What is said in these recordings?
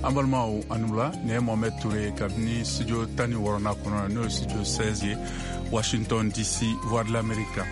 Ambalmao Anula, Né Mohamed Touré, Kabini, Studio Tani Warona Kona, no Studio 16, Washington DC, Voix de l'Amérique.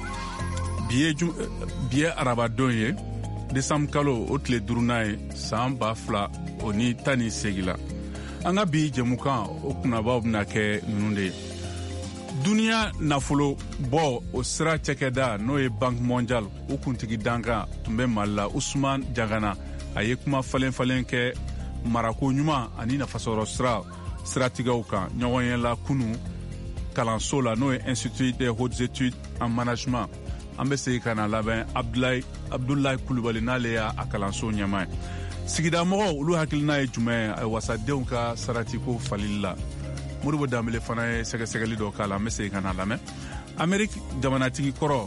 Biye Arabadoye, Décembre Kalo, Otle Durunaye, Samba Fla, Oni Tani Segila. Anga bi Jemukan, Okunaba Nake Nunde. Dunia nafolo bo o sira cɛkɛda n'o ye Banque mondiale o kuntigi dankan tun bɛ Mali la Usman Jagana a ye kuma falen kɛ marako ɲuman ani nafasɔrɔ siratigɛw kan ɲɔgɔn la kunu kalanso la n'o ye Institut des hautes études en management an bɛ segin ka na labɛn Abdoulaye Kulubali n'ale y'a kalanso ɲɛmaa ye sigida mɔgɔw olu hakilina ye jumɛn ye wasadenw ka saratiko falili la Moribo Dambele fana ye sɛgɛsɛgɛli dɔ k'a la an bɛ segin ka na lamɛn Amérique jamanatigi kɔrɔ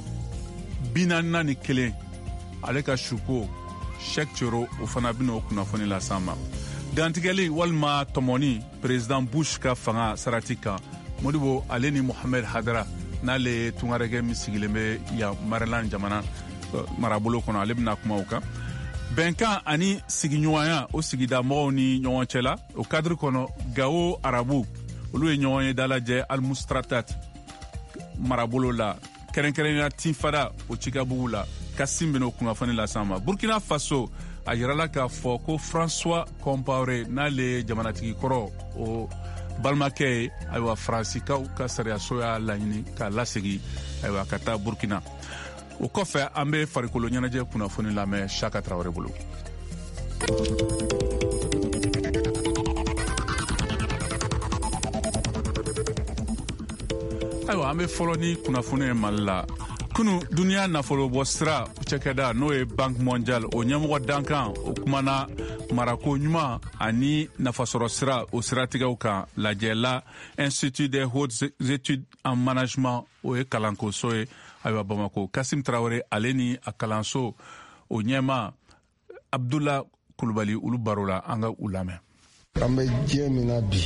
44 ale ka suko Cheikh Thioro o fana bɛna o kunnafoni las'an ma dantigɛli walima tɔmɔni président Bush ka fanga sarati kan Modibo ale ni Mohamed Hadara n'ale ye tungarekɛ min sigilen bɛ yan Maryland jamana marabolo kɔnɔ ale bɛna kuma o kan bɛnkan ani sigiɲɔgɔnya o sigida mɔgɔw ni ɲɔgɔn cɛ la o cadre kɔnɔ Gawo Arabu olu ye ɲɔgɔn ye dalajɛ Al-Mustratat marabolo la kɛrɛnkɛrɛnya Tinfada o Cikabugu la Kassim bɛna o kunnafoni las'an ma Burkina Faso a yirala k'a fɔ ko François Compaoré n'ale jamanatigi kɔrɔ o balimakɛ ye ayiwa Faransikaw ka sariyaso y'a laɲini k'a lasegi ayiwa ka taa Burkina o kɔfɛ an bɛ farikolo ɲɛnajɛ kunnafoni lamɛn Chaka Traoré bolo. Ayiwa an bɛ fɔlɔ ni kunnafoni ye Mali la kunu duniya nafolobɔ sira cɛkɛda n'o ye Banque mondiale o ɲɛmɔgɔ dankan o kumana marako ɲuman ani nafasɔrɔ sira o siratigɛw kan lajɛla Institut des hautes études en management o ye kalankoso ye ayiwa Bamako Kassim Traoré ale ni a kalanso o ɲɛma Abdoulaye Kulubali olu baro la an ka u lamɛn. An bɛ diɲɛ min na bi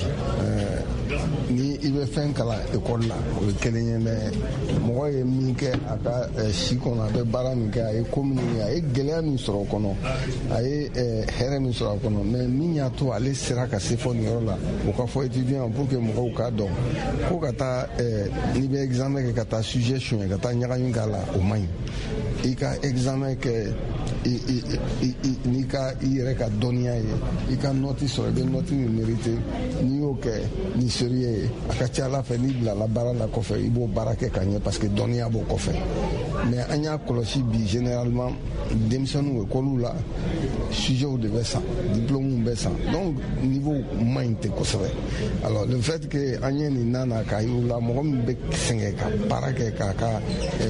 ni I bɛ fɛn kalan école la o ye kelen ye mais mɔgɔ ye min kɛ a ka si kɔnɔ a bɛ baara min kɛ a ye ko min ye a ye gɛlɛya min sɔrɔ o kɔnɔ a ye hɛrɛ min sɔrɔ a kɔnɔ mais min y'a to ale sera ka se fɔ nin yɔrɔ la o ka fɔ étudiant pour que mɔgɔw k'a dɔn ko ka taa n'i bɛ examen kɛ ka taa sujet suɲɛ ka taa ɲagami k'a la o man ɲi I ka examen kɛ n'i ka I yɛrɛ ka dɔnniya ye I ka nɔti sɔrɔ I bɛ nɔti min mérité n'i y'o kɛ ni sérieux ye a ka ca Ala fɛ n'i bilala baara la kɔfɛ I b'o baara kɛ ka ɲɛ parce que dɔnniya b'o kɔfɛ mais an y'a kɔlɔsi bi généralement denmisɛnninw école la sujets de bɛ san diplômes bɛ san donc niveau man ɲi tɛ kosɛbɛ alors le fait que an ye nin nana k'a yir'u la mɔgɔ min bɛ sɛgɛn ka baara kɛ k'a ka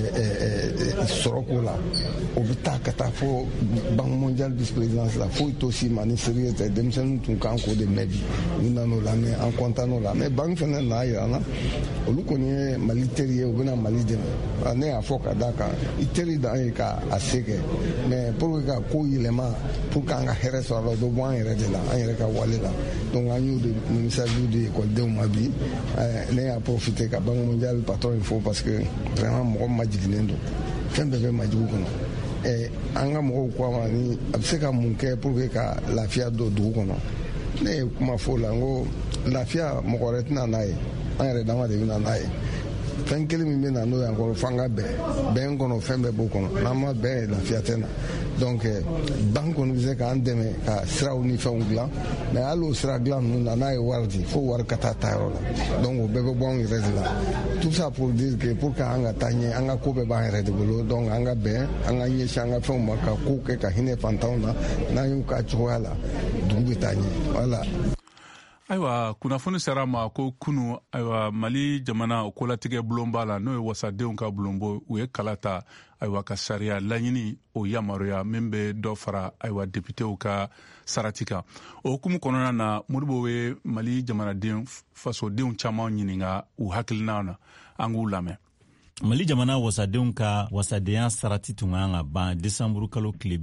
sɔrɔ k'o la o bɛ taa ka taa fɔ Banque mondiale vice-présidence la foyi t'o si ma ni sérieux tɛ denmisɛnninw tun kan k'o de mɛn bi u nan'o la mais an content n'o la mais banque fɛnɛ nana yira na olu kɔni ye Mali teri ye u bɛna Mali dɛmɛ ne y'a fɔ ka d'a kan I teri d'an ye k'a se kɛ mais pour que ka ko yɛlɛma pour que an ka hɛrɛ sɔrɔ a la o bɛ bɔ an yɛrɛ de la an yɛrɛ ka wale la donc an y'o de message de écoledenw ma bi ne y'a profité ka Banque mondiale patron in fo parce que vraiment mɔgɔ majiginen don fɛn bɛɛ bɛ majugu kɔnɔ an ka mɔgɔw ko a ma ni a bɛ se ka mun kɛ pour que ka lafiya don dugu kɔnɔ ne ye kuma fɔ la n ko lafiya mɔgɔ wɛrɛ tɛna n'a ye an yɛrɛ dama de bɛna n'a ye fɛn kelen min bɛ na n'o ye encore f'an ka bɛn kɔnɔ fɛn bɛɛ b'o kɔnɔ n'an ma bɛn lafiya tɛ na donc banque kɔni bɛ se k'an dɛmɛ ka siraw ni fɛnw dilan mais hali o sira dilan ninnu na n'a ye wari di fo wari ka taa yɔrɔ la donc o bɛɛ bɛ bɔ an yɛrɛ de la tout ça pour dire que pour que an ka taa ɲɛ an ka ko bɛɛ b'an yɛrɛ de bolo donc an ka bɛn an ka ɲɛsin an ka fɛnw ma ka ko kɛ ka hinɛ fantanw na n'an y'u ka cogoya la dugu bɛ taa ɲɛ voilà. Ayiwa kunnafoni sera ma ko kunu ayiwa Mali jamana o kolatigɛ bulon b'a la n'o ye wasadenw ka bulonbo u ye kala ta ayiwa ka sariya laɲini o yamaruya min bɛ dɔ fara ayiwa députéw ka sarati kan o hukumu kɔnɔna na Modibo ye Mali jamanaden fasodenw caman ɲininka u hakilina na an k'u lamɛn. Mali jamana wasadenw ka wasadenya sarati tun kan ka ban Desanburu kalo tile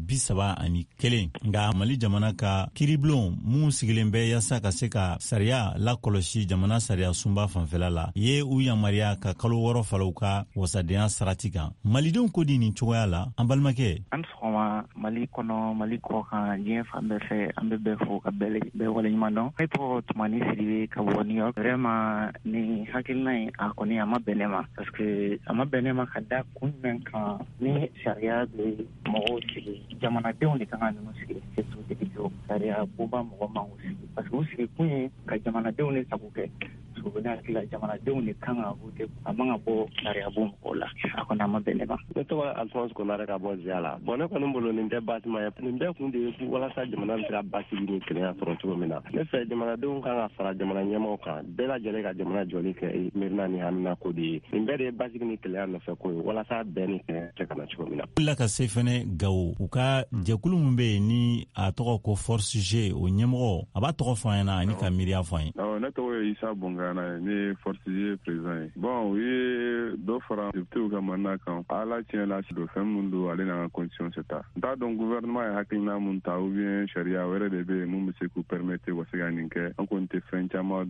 31 nga Mali jamana ka kiriblon mun sigilen bɛ yasa ka se ka sariya la kɔlɔsi jamana sariya sunba fanfɛla la ye u yamaruya ka kalo 6 falaw ka wasadenya sarati kan. Malidenw ko di nin cogoya la an balimakɛ. An sɔgɔma Mali kɔnɔ Mali kɔ kan diɲɛ fan bɛɛ fɛ an bɛ bɛɛ fo ka bɛɛ waleɲuman dɔn. Ne tɔgɔ Tumani Sidibe ka bɔ New York. Vraiment ni hakilina in a kɔni a ma bɛn ne ma parce que a ma bɛn ne ma ka da kun jumɛn kan ni sariya bɛ mɔgɔw sigi jamanadenw de kan ka ninnu sigi surtout députés sariya boba mɔgɔ man k'u sigi parce que u sigi kun ye ka jamanadenw de sago kɛ ne hakili la jamanadenw de kan ka voter a man ka bɔ sariya bo mɔgɔw la a kɔni a ma bɛn ne ma. Ne tɔgɔ Alphonse Konare ka bɔ Zia la. Bon ne kɔni bolo nin tɛ basima ye nin bɛɛ kun de ye walasa jamana bɛ se ka basigi ni kelenya sɔrɔ cogo min na. Ne fɛ jamanadenw kan ka fara jamana ɲɛmaaw kan bɛɛ lajɛlen ka jamana jɔli kɛ miirina ni hamina ko de ye. Nin bɛɛ de ye basigi ni kelenya nɔfɛ ko ye walasa bɛɛ ni kɛ ka na cogo min na. La ka se fɛnɛ Gawo u ka jɛkulu min bɛ yen ni a tɔgɔ ko Force G o ɲɛmɔgɔ a b'a tɔgɔ fɔ an ɲɛna ani ka miiriya fɔ an ye. Ne tɔgɔ ye Isa Bongana ni Force G président ye. Bon u ye dɔ fara députés ka mandat kan ala tiɲɛ la do fɛn min don ale n'a ka constitution c'est ta. N t'a dɔn gouvernement ye hakilina mun ta ou bien sariya wɛrɛ de bɛ yen mun bɛ se k'u permettre u ka se ka nin kɛ an kɔni tɛ fɛn caman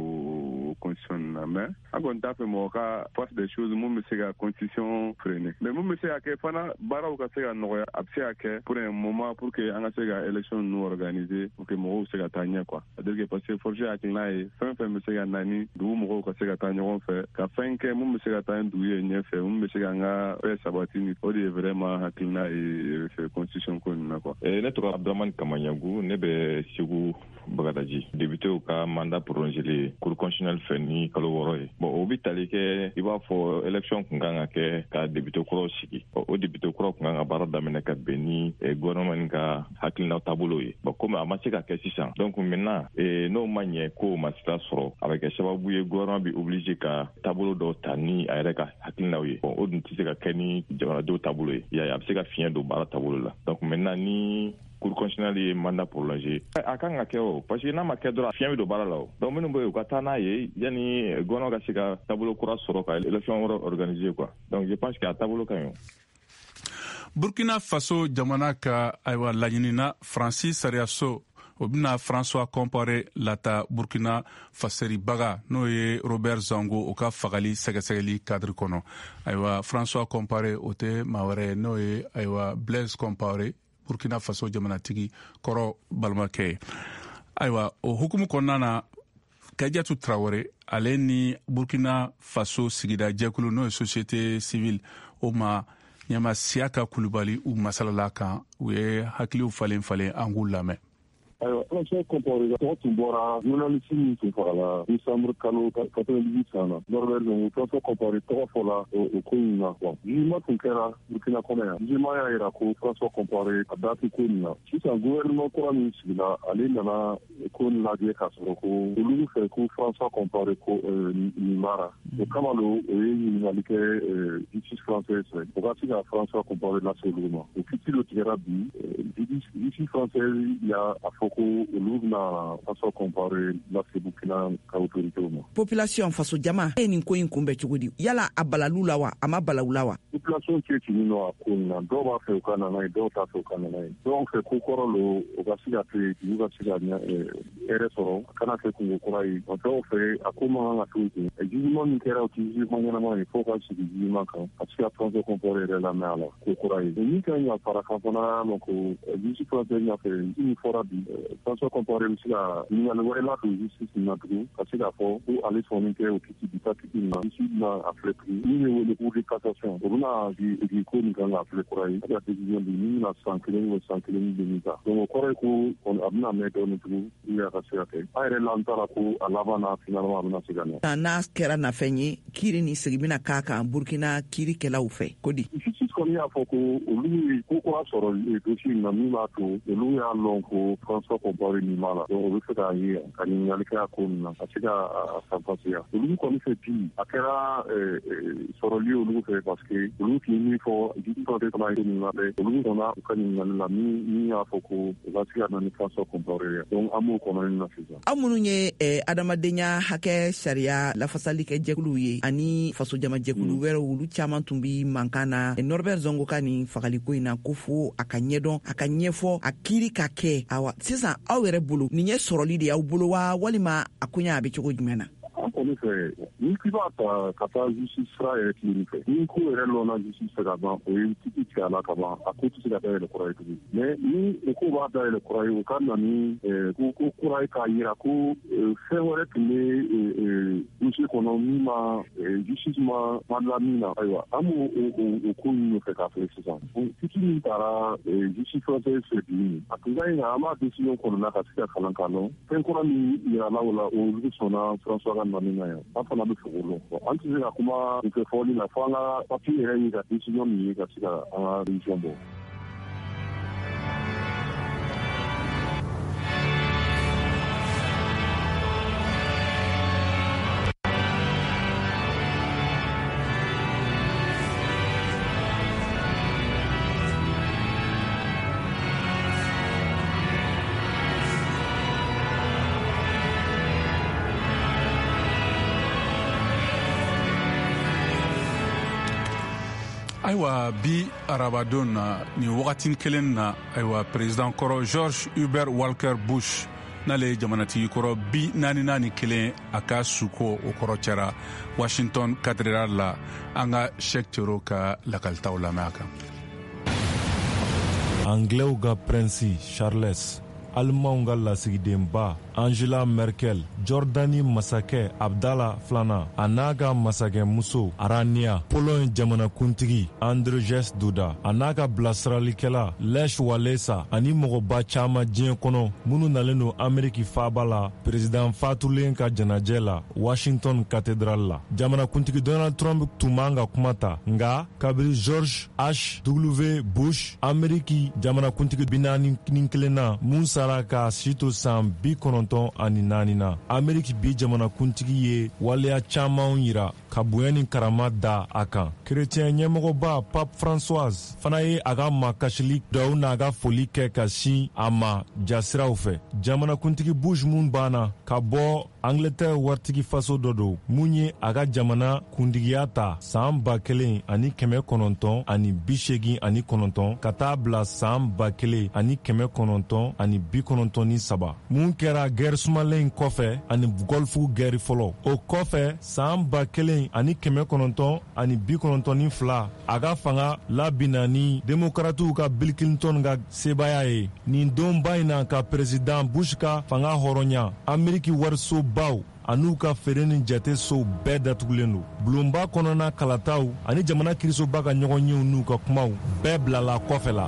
don constitution na mais an kɔni t'a fɛ mɔgɔ ka force des choses mun bɛ se ka constitution freiner mais mun bɛ se ka kɛ fana baaraw ka se ka nɔgɔya a bɛ se ka kɛ pour un moment pour que an ka se ka élection ninnu organiser pour que mɔgɔw se ka taa ɲɛ quoi c'est-à-dire que parce que force hakilina ye fɛn fɛn bɛ se ka na ni dugu mɔgɔw ka se ka taa ɲɔgɔn fɛ ka fɛn kɛ mun bɛ se ka taa ni dugu ye ɲɛfɛ mun bɛ se ka an ka fɛn sabati ni o de ye vraiment hakilina ye fɛ constitution ko nin na quoi. Ne tɔgɔ Abdramane Kamanyagu ne bɛ Segu Bagadaji députés ka mandat prolongé cour constitutionnelle fɛ ni kalo 6 ye. Bon o bɛ tali kɛ i b'a fɔ élection kun kan ka kɛ ka député kuraw sigi o député kuraw kun kan ka baara daminɛ ka bɛn ni gouvernement ka hakilina taabolo ye. Bon comme a ma se ka kɛ sisan donc maintenant n'o ma ɲɛ ko ma sira sɔrɔ a bɛ kɛ sababu ye gouvernement bɛ obligé ka taabolo dɔw ta ni a yɛrɛ ka hakilinaw ye. Bon o dun tɛ se ka kɛ ni jamanadenw taabolo ye a bɛ se ka fiɲɛ don baara taabolo la donc maintenant ni cour constitutionnelle ye mandat prolongé a kan ka kɛ o parce que n'a ma kɛ dɔrɔn fiɲɛ bɛ don baara la o donc minnu bɛ yen u ka taa n'a ye yanni gouvernement ka se ka taabolo kura sɔrɔ ka élection wɛrɛ organiser quoi donc je pense que a taabolo ka ɲi o. Burkina Faso jamana ka ayiwa laɲinina Francis Sariaso o bɛna François Compaoré lata Burkina faseribaga n'o ye Robert Zango o ka fagali sɛgɛsɛgɛli cadre kɔnɔ ayiwa François Compaoré o tɛ maa wɛrɛ n'o ye ayiwa Blaise Compaoré Burkina Faso jamanatigi kɔrɔ balimakɛ ye ayiwa o hukumu kɔnɔna na Kadiatou Traoré ale ni Burkina Faso sigida jɛkulu n'o ye société civile o ma ɲɛma Siaka Kulubali u masalala kan u ye hakiliw falen an k'u lamɛn. François Compaoré tɔgɔ tun bɔra journaliste min tun fagala décembre kalo 98 san na Norbert Zongo François Compaoré tɔgɔ fɔla o ko in na quoi jugement tun kɛra Burkina kɔnɔ yan jugement y'a yira ko François Compaoré a dati ko nin na sisan gouvernement kura min sigila ale nana ko nin lajɛ k'a sɔrɔ ko olu fɛ ko François Compaoré ko nin mara o kama lo o ye ɲininkali kɛ justice française fɛ o ka se ka François Compaoré lase olu ma o kiiti dɔ tigɛra bi justice française y'a fɔ ko olu bɛna François Compaoré lase Burkina ka autoritew ma. Population faso jama e nin ko in kunbɛ cogo di yala a balalu la wa a ma balalu la wa. Population cɛcinin nɔ a ko nin na dɔw b'a fɛ u ka nana ye dɔw t'a fɛ u ka nana ye dɔw fɛ ko kɔrɔ lo o ka se ka to yen olu ka se ka hɛrɛ sɔrɔ a kana kɛ kungo kura ye dɔw fɛ a ko man kan ka to ten jugement min kɛra o tɛ jugement ɲɛnama ye fo ka sigi jugement kan a se ka François Compaoré yɛrɛ lamɛn a la ko kura ye min kan ka fara kan fana ma ko justice française ɲɛfɛ min fɔra bi François Compaoré bɛ se ka ɲininkali wɛrɛ ladon justice na tugun ka se k'a fɔ ko ale sɔnni kɛ o kiiti bi taa kiiti na justice na a filɛ tugun min ye wele cour de cassation o bɛna di ko min kan ka filɛ kura ye a ka décision di min bɛna san 1 ou san 1 ni ta donc o kɔrɔ ye ko a bɛna mɛn dɔɔnin tugun a ka se ka kɛ a yɛrɛ la an taara ko a laban na finalement a bɛna se ka ɲɛ. N'a kɛra nafɛn ye kiiri ni sigi bɛna k'a kan Burkina kiirikɛlaw fɛ ko di. Justice kɔni y'a fɔ ko olu ye ko kura sɔrɔ dossier na min b'a to olu y'a lɔn ko François Compaoré nin b'a la donc o bɛ se k'a ye ka ɲininkali kɛ a ko nin na ka se ka sanfasiya olu kɔni fɛ bi a kɛra sɔrɔli ye olu fɛ parce que olu tun ye min fɔ justice de fana ye nin labɛn olu kɔnna u ka ɲininkali la min y'a fɔ ko u ka se ka na ni François Compaoré ye donc an b'o kɔnɔni na sisan. aw minnu ye adamadenya hakɛ sariya lafasali kɛ jɛkuluw ye ani faso jama jɛkulu wɛrɛw olu caman tun bi mankan na Norbert Zongo ka nin fagaliko in na ko fo a ka ɲɛdɔn a ka ɲɛfɔ a kiiri ka kɛ awa sisan aw yɛrɛ bolo nin ye sɔrɔli de y'aw bolo wa walima a koɲa a bɛ cogo jumɛn na? an kɔni fɛ ni k'i b'a ta ka taa justice sira yɛrɛ tilenni fɛ ni ko yɛrɛ lɔnna justice fɛ ka ban o ye titi tigɛ a la ka ban a ko tɛ se ka dayɛlɛ kura ye tugun mais ni o ko b'a dayɛlɛ kura ye o ka na ni ko kura ye k'a yira ko fɛn wɛrɛ tun bɛ dossier kɔnɔ min ma justice ma lamin na ayiwa an b'o ko ɲini fɛ k'a filɛ sisan titi min taara justice française fɛ bi a tun ka ɲi ka an b'a décision kɔnɔna ka se ka kalan k'a lɔn fɛn kura min yirala o la olu sɔnna François ka nani na yan an fana bɛ fɛ o lɔn an tɛ se ka kuma kunfɛ fɔli la fo an ka papier yɛrɛ ye ka décision min ye ka se ka an ka révision bɔ. ayiwa bi arabadon na ni wagati kelen na ayiwa president kɔrɔ George Hubert Walker Bush n'ale ye jamanatigi kɔrɔ bi 44 a ka suko o kɔrɔ cɛra Washington cathédrale la an ka Cheikh Thioro ka lakalitaw lamɛn a kan. Anglais ka prince Charles, Allemand ka lasigidenba Angela Merkel, Jordani masakɛ Abdallah Flana, a n'a ka masakɛmuso Arania, Pologne jamanakuntigi Andrzej Duda, a n'a ka bilasiralikɛla Lech Walesa ani mɔgɔba caman diɲɛ kɔnɔ minnu nalen don Ameriki faaba la president fatulen ka jɛnajɛ la Washington cathédrale la. Jamanakuntigi Donald Trump tun man ka kuma ta, nka kabiri George H.W. Bush Ameriki jamanakuntigi 41 na mun sara ka si to san 90 ani 4 na. Ameriki bi jamanakuntigi ye waleya caman yira ka bonya ni karama da a kan. Chrétien ɲɛmɔgɔba Pape François fana ye a ka makasili dɔw n'a ka foli kɛ ka sin a ma jasiraw fɛ. Jamanakuntigi Bush mun banna ka bɔ Angleterre waritigi faso dɔ don mun ye a ka jamana kuntigiya ta san 1989 ka taa bila san 1993 mun kɛra guerre sumalen kɔfɛ ani golfu guerre fɔlɔ. O kɔfɛ san 1992 a ka fanga labina ni demokratiw ka Bill Clinton ka sebaya ye. Nin donba in na ka president Bush ka fanga hɔrɔnya Ameriki warisobaw an'u ka feere ni jate sow bɛɛ datugulen don. Bulonba kɔnɔna kalataw ani jamana kirisoba ka ɲɔgɔn yew n'u ka kumaw bɛɛ bilala kɔfɛ la.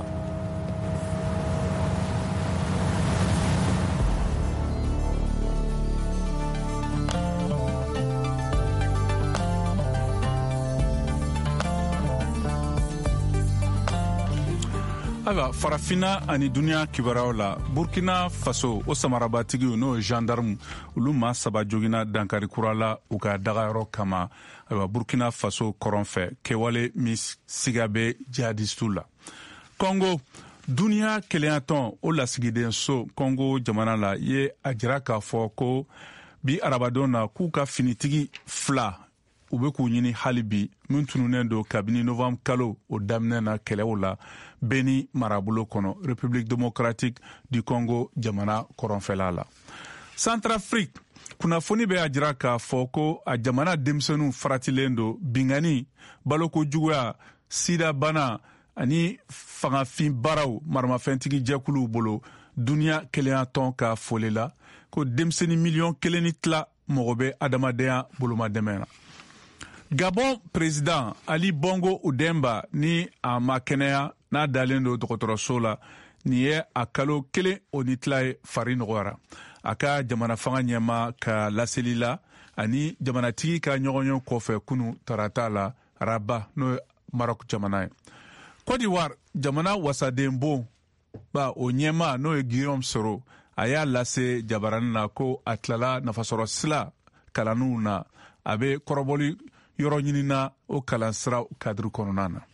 Ayiwa farafina ani duniya kibaraw la Burkina Faso o samarabatigi n'o gendarme olu ma saba jogina dankari kura la u ka dagayɔrɔ kama. Ayiwa Burkina Faso kɔrɔnfɛ kɛwale min siga bɛ jihadistu la. Congo duniya keleyatɔn o lasigiden so Congo jamana la ye a jira k'a fɔ ko bi arabadon na k'u ka finitigi 2 u bɛ k'u ɲini hali bi min tununen don kabini novembre kalo o daminɛ na kɛlɛw la Beni marabolo kɔnɔ République démocratique du Congo jamana kɔrɔnfɛla la. Centrafrique kunnafoni bɛ a jira k'a fɔ ko a jamana denmisɛnninw faratilen don bingani balokojuguya sida bana ani fangafin baaraw maramafɛntigi jɛkuluw bolo duniya keleyatɔn ka foli la ko denmisɛnnin miliyɔn 1 ni tila mɔgɔ bɛ adamadenya bolomadɛmɛ na. Gabon président Ali Bongo Ondimba ni a ma kɛnɛya n'a dalen don dɔgɔtɔrɔso la nin ye a kalo 1 o ni tila ye fari nɔgɔyara. A ka jamana fanga ɲɛma ka laseli la ani jamanatigi ka ɲɔgɔnye kɔfɛ kunu tarata la Rabat n'o ye Maroc jamana ye. Côte d'Ivoire jamana wasaden bon ba o ɲɛma n'o ye Guillaume Soro a y'a lase jabarani na ko a tilala nafasɔrɔ sila kalanniw na a bɛ kɔrɔbɔli yɔrɔ ɲinina o kalansiraw kadiri kɔnɔna na.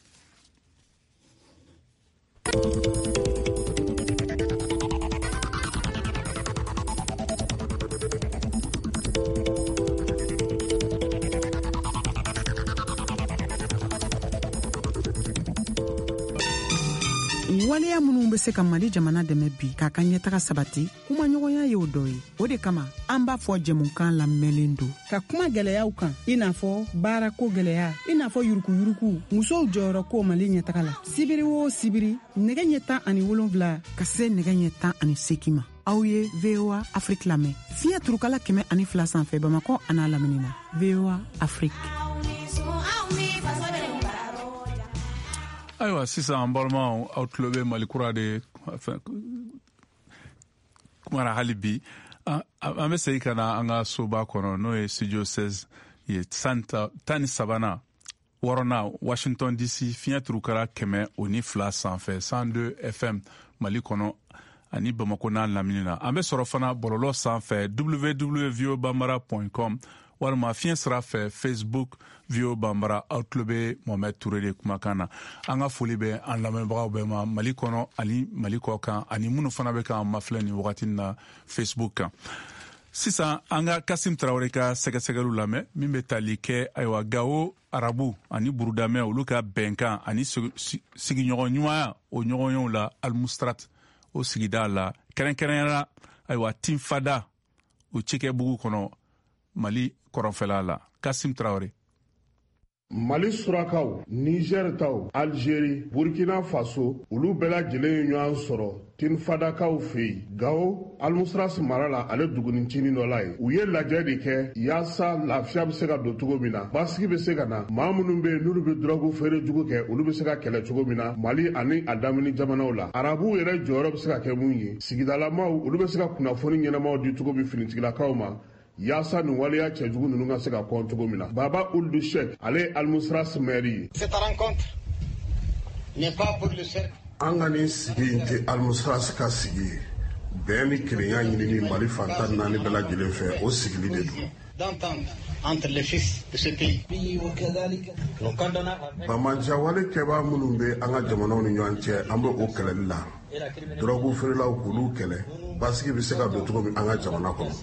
waleya minnu be se ka Mali jamana dɛmɛ bi k'a ka ɲɛtaga sabati kuma ɲɔgɔnya ye o dɔ ye. O de kama an b'a fɔ jɛmukan lamɛnlen don ka kuma gɛlɛyaw kan i n'a fɔ baarako gɛlɛya, i n'a fɔ yurukuyuruku, musow jɔyɔrɔ ko Mali ɲɛtaga la. Sibiri o sibiri nɛgɛ ɲɛ 17 ka se nɛgɛ ɲɛ 18 ma. Aw ye VOA Afrique lamɛn fiɲɛ turukala 102 sanfɛ Bamakɔ a n'a lamini na. VOA Afrique. Ayiwa sisan an balimaw aw tulo bɛ Mali kura de kumara hali bi an bɛ segin ka na an ka soba kɔnɔ n'o ye studio 16 ye 13 wɔɔrɔnan Washington DC fiɲɛ turukala 102 sanfɛ 102 FM Mali kɔnɔ ani Bamakɔ n'a lamini na. An bɛ sɔrɔ fana bɔlɔlɔ sanfɛ www.voabambara.com walima fiɲɛ sira fɛ Facebook VOA Bambara. Aw tulo bɛ Mohamed Touré de kumakan na. An ka foli bɛ an lamɛnbagaw bɛɛ ma Mali kɔnɔ ani Mali kɔ kan ani minnu fana bɛ k'an mafilɛ nin wagati na Facebook kan. Sisan an ka Kasim Traoré ka sɛgɛsɛgɛliw lamɛn min bɛ tali kɛ ayiwa Gao Arabu ani Burudamɛ olu ka bɛnkan ani sigiɲɔgɔn ɲumanya o ɲɔgɔnyew la Al-Mustrat o sigida la kɛrɛnkɛrɛnyala ayiwa Tinfada o cikɛbugu kɔnɔ Mali kɔrɔnfɛla la. Kasim Traoré. Mali surakaw, Niger taw, Algérie, Burkina Faso, olu bɛɛ lajɛlen ye ɲɔgɔn sɔrɔ Tinfadakaw fɛ yen. Gao Al-Mustras mara la ale dugunicinin dɔ la ye. U ye lajɛ de kɛ yaasa lafiya bɛ se ka don cogo min na, basigi bɛ se ka na, maa minnu bɛ yen n'olu bɛ drogue feere jugu kɛ olu bɛ se ka kɛlɛ cogo min na Mali ani a damini jamanaw la. Arabuw yɛrɛ jɔyɔrɔ bɛ se ka kɛ mun ye, sigidalamaw olu bɛ se ka kunnafoni ɲɛnamaw di cogo min finitigilakaw ma yaasa nin waleya cɛjugu ninnu ka se ka kɔn cogo min na. Baba Ould Cheikh ale Al-Mustras maire ye. Cette rencontre n'est pas pour le cercle. An ka nin sigi in tɛ Al-Mustras ka sigi ye. Bɛn ni kelenya ɲinini Mali fantan naani bɛɛ lajɛlen fɛ o sigili de don. D'entendre entre les fils de ce pays. Bamaja wale kɛbaa minnu bɛ an ka jamanaw ni ɲɔgɔn cɛ an bɛ o kɛlɛli la. Drogue feerelaw k'olu kɛlɛ basigi bɛ se ka don cogo min an ka jamana kɔnɔ.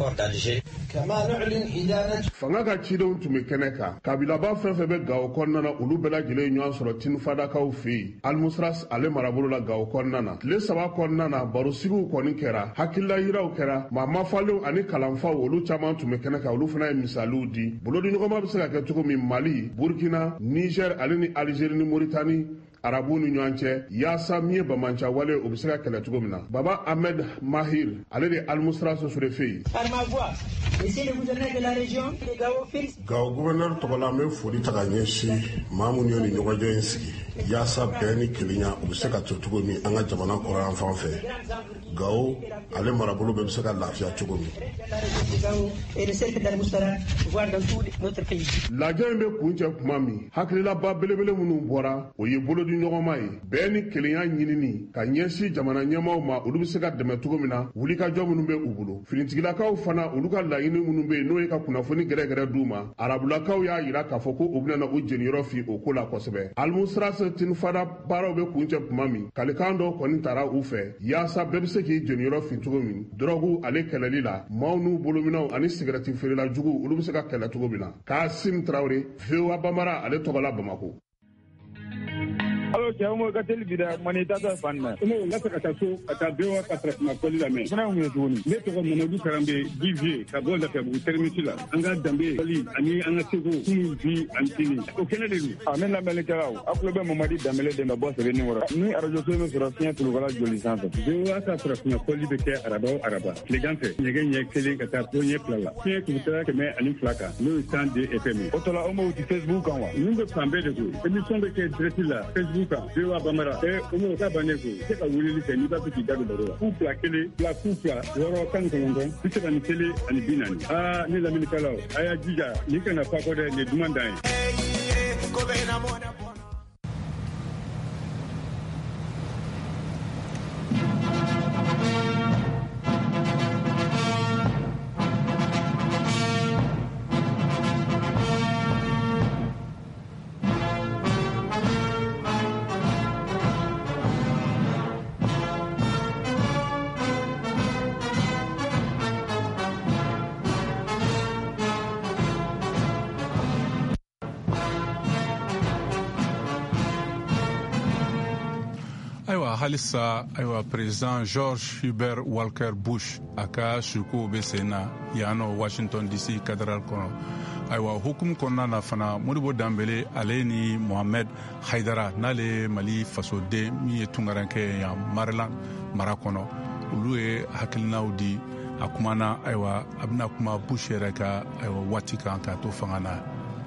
Fanga ka cidenw tun bɛ kɛnɛ kan. Kabilaba fɛn fɛn bɛ Gao kɔnɔna na olu bɛɛ lajɛlen ɲɔgɔn sɔrɔ Tinfadakaw fɛ yen. Al-Mustras ale marabolo la Gao kɔnɔna na. Tile 3 kɔnɔna na barosigiw kɔni kɛra, hakilila yiraw kɛra, maa mafalenw ani kalanfaw olu caman tun bɛ kɛnɛ kan olu fana ye misaliw di. Bolodiɲɔgɔnma bɛ se ka kɛ cogo min Mali, Burkina, Niger ale ni Algérie ni Mauritanie Arabu ni ɲɔgɔn cɛ yaasa min ye bamaja wale o bɛ se ka kɛlɛ cogo min na. Baba Ahmed Mahir ale de Al-Mustras sɔrɔ fɛ yen. Gao gouverneur tɔgɔla an bɛ foli ta ka ɲɛsin maa minnu ye nin ɲɔgɔnjɛ in sigi yaasa bɛn ni kelenya o bɛ se ka to cogo min an ka jamana kɔrɔ yan fan fɛ. Gao ale marabolo bɛ se ka lafiya cogo min. Lajɛ in bɛ kuncɛ kuma min hakililaba belebele minnu bɔra o ye bolodi ɲɔgɔnma ye bɛn ni kelenya ɲinini ka ɲɛsin jamana ɲɛmaw ma olu bɛ se ka dɛmɛ cogo min na wulikajɔ minnu bɛ u bolo. Finitigilakaw fana olu ka laɲini minnu bɛ yen n'o ye ka kunnafoni gɛrɛgɛrɛ d'u ma arabulakaw y'a yira k'a fɔ ko u bɛna u jeniyɔrɔ fi o ko la kosɛbɛ. Al-Mustras Tinfada baaraw bɛ kuncɛ kuma min kalikan dɔ kɔni taara u fɛ yaasa bɛɛ bɛ se k'i jeniyɔrɔ fi cogo min drogue ale kɛlɛli la maaw n'u bolominɛw ani sigɛrɛti feerela jugu olu bɛ se ka kɛlɛ cogo min na. Kasim Traoré VOA Bambara ale tɔgɔla Bamako. Alo cɛ mo ka teli bida mani tata fanna no la ka taa so ka taa bewa ka traitement koli la mais fana mun ye tuguni ne tɔgɔ Mamadou Karambe Divier ka bɔ la ka bu termiti la an ka dambe koli ani an ka sego kunu bi antini o kene de a men la melekaraw akulo be Mamadi Dambele de bɔ sebe ni wora ni arajo so me sɔrɔ fiɲɛ tulukala joli sanfɛ bewa ka traitement koli bɛ kɛ araba tilegan fɛ ɲɛgɛn kelen ka taa to ɲɛ fila la fiɲɛ tulukala 102 kan n'o ye 102 FM o tɔla o ma wuti Facebook kan wa ninnu bɛ fan bɛɛ de ko émission bɛ kɛ direct la Facebook VOA Bambara o mo ka bannen ko se ka wulili kɛ n'i b'a fɛ k'i da don baro la ku fila kelen fila ku fila 619 91 ani 40 ne laminikalaw a y'a jija nin kana fa kɔ dɛ nin duman dan ye. halisa ayiwa président George Hubert Walker Bush a ka sukow be sen na yan nɔ Washington DC cathédrale kɔnɔ. ayiwa hukumu kɔnɔna na fana Modibo Dambele ale ni Mohamed Haidara n'ale Mali fasoden min ye tungaranke yan Maryland mara kɔnɔ olu ye hakilinaw di a kumana ayiwa a bɛna kuma Bush yɛrɛ ka ayiwa waati kan k'a to fanga na.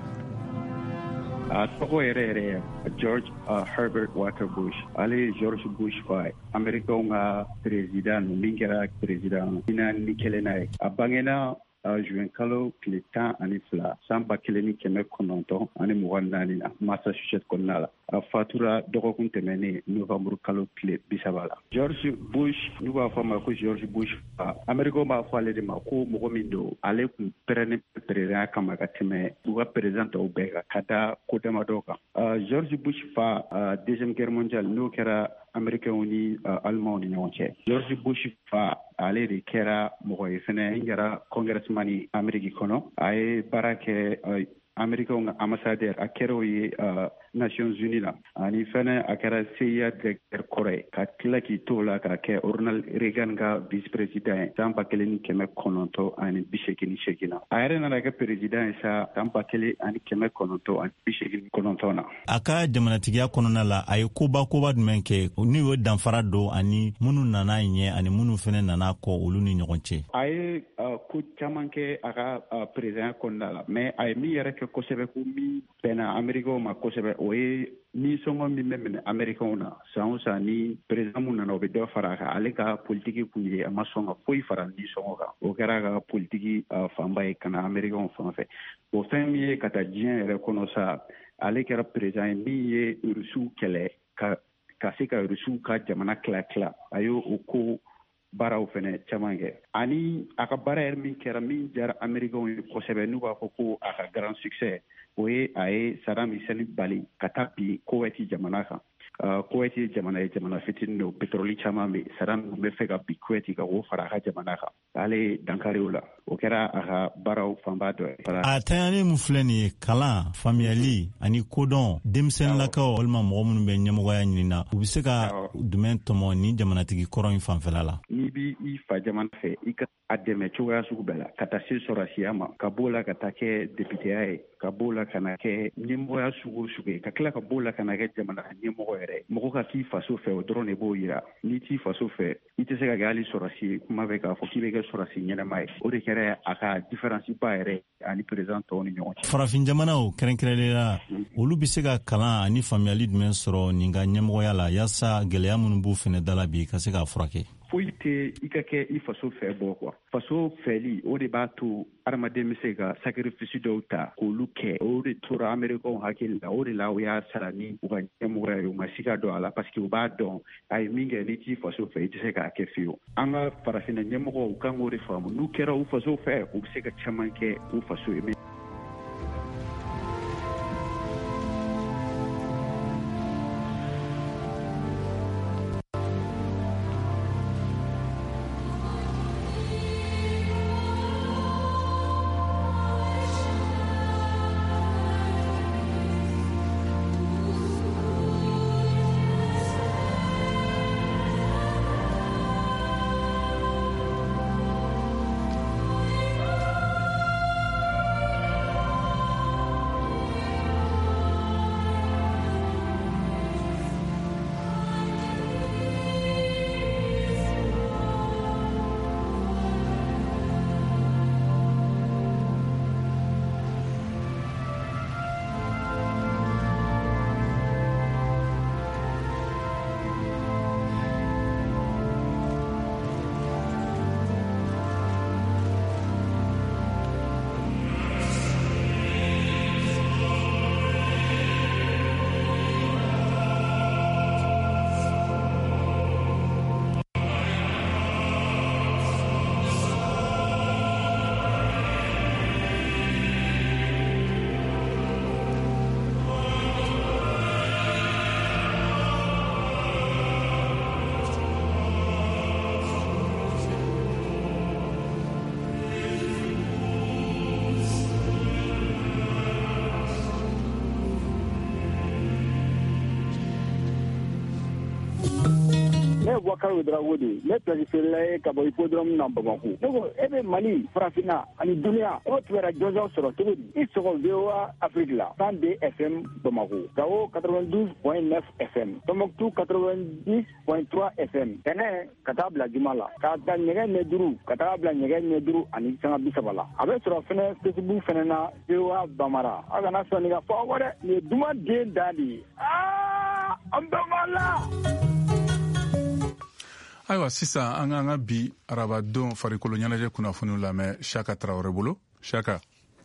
tɔgɔ yɛrɛ George Herbert Walker Bush ale ye George Bush fa Amerikɛnw ka président min kɛra président 41 ye a bangena juin kalo tile 12 san 1924 na Massachusetts kɔnɔna la a fatura dɔgɔkun tɛmɛnen novembre kalo tile 30 la. George Bush n'u b'a fɔ a ma ko George Bush fa Amerikɛnw b'a fɔ ale de ma ko mɔgɔ min don ale kun pɛrɛnnen président kama ka tɛmɛ u ka président tɔw bɛɛ kan ka da ko damadɔ kan. George Bush fa deuxième guerre mondiale n'o kɛra Amerikɛnw ni Alimanw ni ɲɔgɔn cɛ. George Bush fa ale de kɛra mɔgɔ ye fɛnɛ n kɛra congressman ni Ameriki kɔnɔ a ye baara kɛ Amerikɛnw ka ambassadeur a kɛra o ye Nations Unies la ani fɛnɛ a kɛra CIA directeur kɔrɔ ye ka tila k'i to la ka kɛ Ronald Reagan ka vice président ye san 1988 na a yɛrɛ nana kɛ président ye sa san 1989 na. A ka jamanatigiya kɔnɔna la a ye koba jumɛn kɛ n'u y'o danfara don ani minnu nana ɲɛ ani minnu fɛnɛ nana kɔ olu ni ɲɔgɔn cɛ. A ye ko caman kɛ a ka président kɔnɔna la mais a ye min yɛrɛ kɛ kosɛbɛ ko min bɛnna Amerikɛnw ma kosɛbɛ o ye ni sɔngɔ min bɛ minɛ Amerikɛnw na san o san ni président mun nana o bɛ dɔ fara a kan ale ka politiki kun ye a ma sɔn ka foyi fara ni sɔngɔ kan o kɛra a ka politiki fanba ye ka na Amerikɛnw fan fɛ o fɛn min ye ka taa diɲɛ yɛrɛ kɔnɔ sa ale kɛra président ye min ye Rusiw kɛlɛ ka se ka Rusiw ka jamana tila a y'o ko baaraw fɛnɛ caman kɛ ani a ka baara yɛrɛ min kɛra min jara Amerikɛnw ye kosɛbɛ n'u b'a fɔ ko a ka grand succès o ye a ye Saddam Hussein bali ka taa bi Kuwait jamana kan. Kuwait ye jamana fitinin don pétrole caman bɛ Saddam bɛ fɛ ka bi Kuwait ka o fara a ka jamana kan ale dankari o la o kɛra a ka baaraw fanba dɔ ye. A tanyani mun filɛ nin ye kalan faamuyali ani kodɔn denmisɛnninlakaw walima mɔgɔ minnu bɛ ɲɛmɔgɔya ɲinina u bɛ se ka jumɛn tɔmɔ ni jamanatigi kɔrɔ in fanfɛla la. N'i b'i fa jamana fɛ i ka a dɛmɛ cogoya sugu bɛɛ la ka taa se sɔrɔsiya ma ka b'o la ka taa kɛ députéya ye ka b'o la ka na kɛ ɲɛmɔgɔya sugu ye ka tila ka b'o la ka na kɛ jamana ɲɛmɔgɔ yɛrɛ mɔgɔ ka k'i faso fɛ o dɔrɔn de b'o yira n'i t'i faso fɛ i tɛ se ka kɛ hali sɔrɔsi ye kuma bɛ k'a fɔ k'i bɛ kɛ sɔrɔsi ɲɛnama ye o de kɛra a ka différence ba yɛrɛ ani président tɔw ni ɲɔgɔn cɛ. Farafin jamanaw kɛrɛnkɛrɛnnen la olu bɛ se ka kalan ani faamuyali jumɛn sɔrɔ nin ka ɲɛmɔgɔya la yaasa gɛlɛya minnu b'u fɛnɛ dala bi ka se k'a furakɛ. Foyi tɛ i ka kɛ i faso fɛ bɔ quoi faso fɛli o de b'a to adamaden bɛ se ka sacrifice dɔw ta k'olu kɛ o de tora Amerikɛnw hakili la o de la o y'a sara ni u ka ɲɛmɔgɔya ye u ma siga dɔn a la parce que u b'a dɔn a ye min kɛ n'i t'i faso fɛ i tɛ se k'a kɛ fiyewu an ka farafinna ɲɛmɔgɔw u kan k'o de faamu n'u kɛra u faso fɛ u bɛ se ka caman kɛ u faso ye. Boubacar Drawode, le président Kabo Hippodrome Nambamakou. Donc, ebe Mali, Frafina, ani Dunia, autre la Jojo sur le Tour. Ils seront VOA Afrique là, 102 FM Bamako, Gao 92.9 FM, Tombouctou 90.3 FM. Tene Katabla Jumala, Kata Nyegen Neduru, Katabla Nyegen Neduru, ani Sanga Bisabala. Avec sur la fenêtre Facebook Fenena, VOA Bamara. Agana Soniga Forward, les Duma Den Dali. Ah, Ambamala! Ayiwa sisan an k'an ka bi arabadon farikolo ɲɛnajɛ kunnafoniw lamɛn Chaka Traoré bolo. Chaka.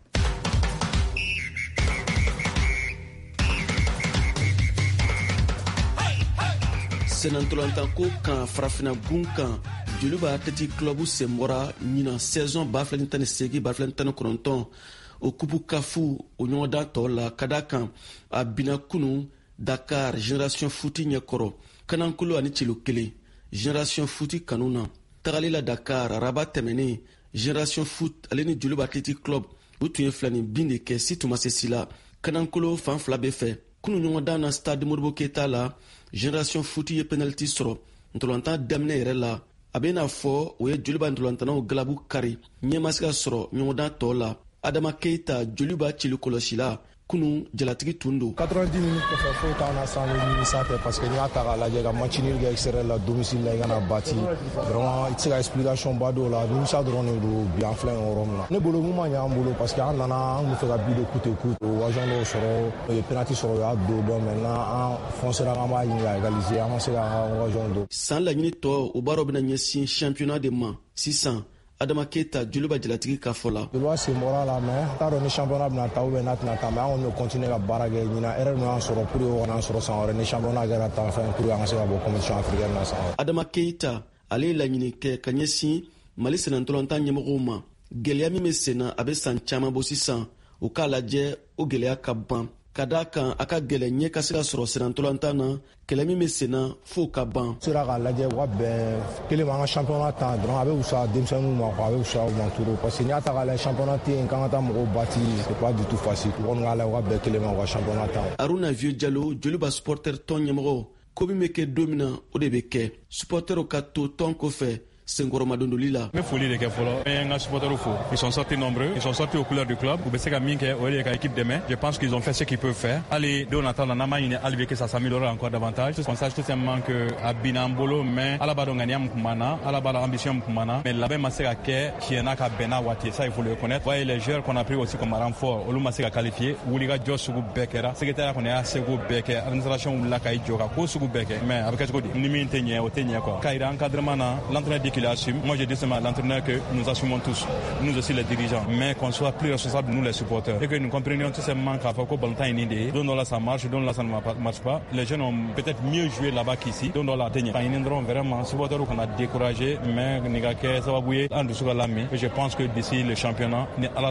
Senantolantan ko kan farafina gun kan joli b'a Athletic Club sen bɔra ɲinan saison 2018 2019 o kupu kafu o ɲɔgɔndan tɔw la ka da kan a bina kunu Dakar Génération Foot ɲɛkɔrɔ kanankolo ani cilo kelen Génération Foot kanu na tagali la Dakar Rabat tɛmɛnen Génération Foot ale ni joli b'a Athletic Club u tun ye filani bin de kɛ si tun ma se si la kanankolo fan fila bɛ fɛ kunu ɲɔgɔndan na Stade Modibo Keita la Génération Foot ye penalty sɔrɔ ntolantan daminɛ yɛrɛ la a bɛ n'a fɔ o ye joliba ntolantanaw galabu kari ɲɛma se ka sɔrɔ ɲɔgɔndan tɔw la Adama Keita joliba cili kɔlɔsi la kunu jalatigi tun don 90 minutes kɔfɛ foyi t'an na san ni sanfɛ parce que n'i y'a ta k'a lajɛ ka match nul kɛ extérieur la domicile la i kana bati vraiment i tɛ se ka explication ba dɔw la nimisa dɔrɔn de don bi an filɛ nin yɔrɔ min na ne bolo mun ma ɲɛ an bolo parce que an nana an tun bɛ fɛ ka bi de coûte que coûte o agent dɔw sɔrɔ o ye penalty sɔrɔ o y'a don donc maintenant an foncera k'an b'a ɲini ka égaliser an ma se k'an ka agent don san laɲini tɔ o baaraw bɛna ɲɛsin championnat de ma sisan Adama Keita joliba jalatigi ka fɔ la joliba sen bɔra la mais t'a dɔn ni championnat bɛna taa ou bien n'a tɛna taa mais an kɔni bɛ continuer ka baara kɛ ɲinan erreur min y'an sɔrɔ pour que o kana an sɔrɔ san wɛrɛ ni championnat kɛra tan fɛn pour que an ka se ka bɔ compétition africaine na san wɛrɛ Adama Keita ale ye laɲini kɛ ka ɲɛsin Mali senantolantan ɲɛmɔgɔw ma gɛlɛya min bɛ sen na a bɛ san caman bɔ sisan o k'a lajɛ o gɛlɛya ka ban ka da kan a ka gɛlɛ ɲɛ ka se ka sɔrɔ senantolantan na kɛlɛ min bɛ sen na f'o ka ban sera k'a lajɛ u ka bɛn kelen ma an ka championnat tan dɔrɔn a bɛ wusa denmisɛnninw ma a bɛ wusa u ma turu parce que n'i y'a ta k'a lajɛ championnat tɛ yen k'an ka taa mɔgɔw bati c'est pas du tout facile u kɔni k'a lajɛ u ka bɛn kelen ma u ka championnat tan Aruna Vieux Diallo joliba supporter tɔn ɲɛmɔgɔ ko min bɛ kɛ don min na o de bɛ kɛ supporterw ka to tɔn kɔfɛ Senkɔrɔma dondoli la. N bɛ foli de kɛ fɔlɔ. N ka supporters fo. Ils sont sortis nombreux. Ils sont sortis aux couleurs du club. U bɛ se ka min kɛ o de ka équipe dɛmɛ. Je pense qu'ils ont fait ce qu'ils peuvent faire. Hali don nata la n'an m'a ɲini hali bi que ça s'améliore encore davantage. On sache tout simplement que a binna an bolo mais Ala b'a dɔn ŋaniya min tun b'an na, Ala b'a dɔn ambition min tun b'an na, mais labɛn ma se ka kɛ tiɲɛna ka bɛn n'a waati. Ça il faut le reconnaître. Voyez les joueurs qu'on a pris aussi comme renfort, olu ma se ka qualifier. Wulikajɔ sugu bɛɛ kɛra. Secrétaire kɔni y'a seko bɛɛ kɛ. Administration wulila ka i jɔ ka ko sugu bɛɛ kɛ. Mais a bɛ kɛ cogo di? Ni min tɛ ɲɛ o tɛ ɲɛ quoi. K'a yira encadrement na, l'entraîneur dit qu'il assume. Moi je dis seulement à l'entraîneur que nous assumons tous, nous aussi les dirigeants, mais qu'on soit plus responsables nous les supporters et que nous comprenions tout simplement qu'à faire bon temps inindé, donc là ça marche, donc là ça ne marche pas. Les jeunes ont peut-être mieux joué là-bas qu'ici, donc là tenir. Quand ils viendront vraiment supporters qu'on a découragé, mais ça va bouiller en dessous de l'ami. Je pense que d'ici le championnat,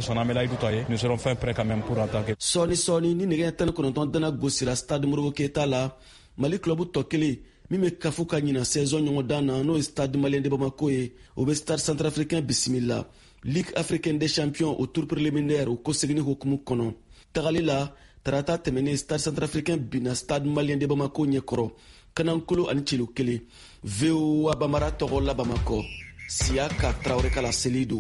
nous serons fin prêts quand même pour attaquer. Soni ni nege tan kononton dana gosira Stade Modibo Keita la Mali club tokele mi me kafu ka ɲina saison ɲɔgɔndan na n'o ye Stade Malien de Bamako ye o bɛ Stade Centrafricain bisimila Ligue africaine des champions au tour préliminaire o kosegini hukumu kɔnɔ tagali la tarata tɛmɛnen Stade Centrafricain bina Stade Malien de Bamako ɲɛkɔrɔ kanankolo ani cilo kelen VOA Bambara tɔgɔ la Bamako Siaka Traoré Kala Selidu.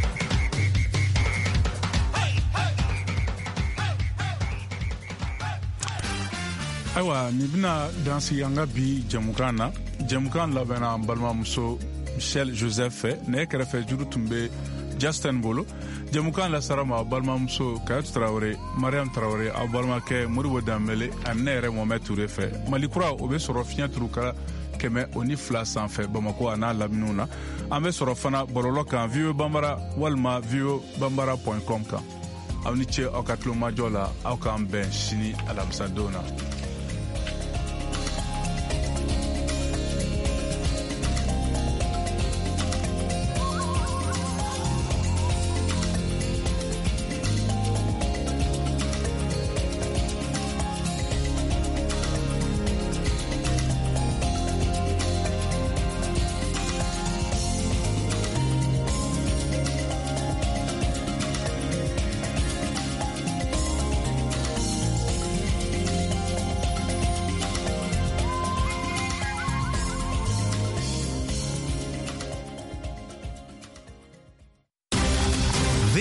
Ayiwa nin bɛna dansi an ka bi jɛmukan na jɛmukan labɛnna an balimamuso Michel Joseph fɛ ne kɛrɛfɛ juru tun bɛ Justin bolo jɛmukan lasara ma balimamuso Kayatu Traoré Mariam Traoré aw balimakɛ Modibo Dembele ani ne yɛrɛ Mohamed Touré fɛ Malikura o bɛ sɔrɔ fiɲɛ turu ka 102 sanfɛ Bamako a n'a laminiw na an bɛ sɔrɔ fana bɔlɔlɔ kan VOA Bambara walima voabambara.com kan aw ni ce aw ka tulomajɔ la aw k'an bɛn sini alamisadon na.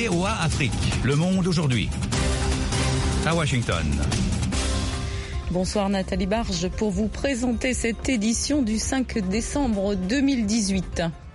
VOA Afrique. Le monde aujourd'hui. À Washington. Bonsoir Nathalie Barge pour vous présenter cette édition du 5 décembre 2018.